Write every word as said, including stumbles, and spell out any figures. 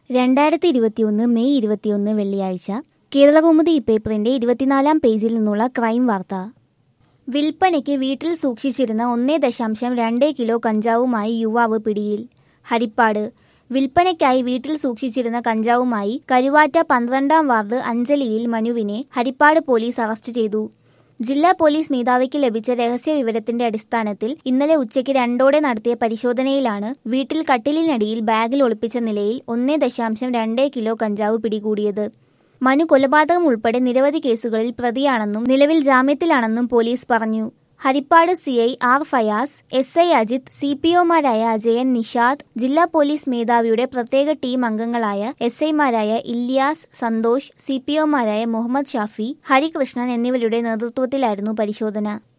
രണ്ടായിരത്തി ഇരുപത്തിയൊന്ന് മെയ് ഇരുപത്തിയൊന്ന് വെള്ളിയാഴ്ച കേരളകൗമുദി പേപ്പറിന്റെ ഇരുപത്തിനാലാം പേജിൽ നിന്നുള്ള ക്രൈം വാർത്ത. വിൽപ്പനയ്ക്ക് വീട്ടിൽ സൂക്ഷിച്ചിരുന്ന ഒന്നേ ദശാംശം രണ്ട് കിലോ കഞ്ചാവുമായി യുവാവ് പിടിയിൽ. ഹരിപ്പാട് വിൽപ്പനയ്ക്കായി വീട്ടിൽ സൂക്ഷിച്ചിരുന്ന കഞ്ചാവുമായി കരുവാറ്റ പന്ത്രണ്ടാം വാർഡ് അഞ്ചലിയിൽ മനുവിനെ ഹരിപ്പാട് പോലീസ് അറസ്റ്റ് ചെയ്തു. ജില്ലാ പോലീസ് മേധാവിക്ക് ലഭിച്ച രഹസ്യ വിവരത്തിന്റെ അടിസ്ഥാനത്തിൽ ഇന്നലെ ഉച്ചയ്ക്ക് രണ്ടോടെ നടത്തിയ പരിശോധനയിലാണ് വീട്ടിൽ കട്ടിലിനടിയിൽ ബാഗിൽ ഒളിപ്പിച്ച നിലയിൽ ഒന്നേ ദശാംശം രണ്ട് കിലോ കഞ്ചാവ് പിടികൂടിയത്. മനു കൊലപാതകം ഉൾപ്പെടെ നിരവധി കേസുകളിൽ പ്രതിയാണെന്നും നിലവിൽ ജാമ്യത്തിലാണെന്നും പോലീസ് പറഞ്ഞു. Harippad C I R Fayas, S I Ajith, C P ഒമാരായ അജയൻ, നിഷാദ്, ജില്ലാ പോലീസ് മേധാവിയുടെ പ്രത്യേക ടീം അംഗങ്ങളായ എസ് ഐമാരായ ഇല്യാസ്, സന്തോഷ്, സി പി ഒമാരായ മുഹമ്മദ് ഷാഫി, ഹരികൃഷ്ണൻ എന്നിവരുടെ നേതൃത്വത്തിലായിരുന്നു പരിശോധന.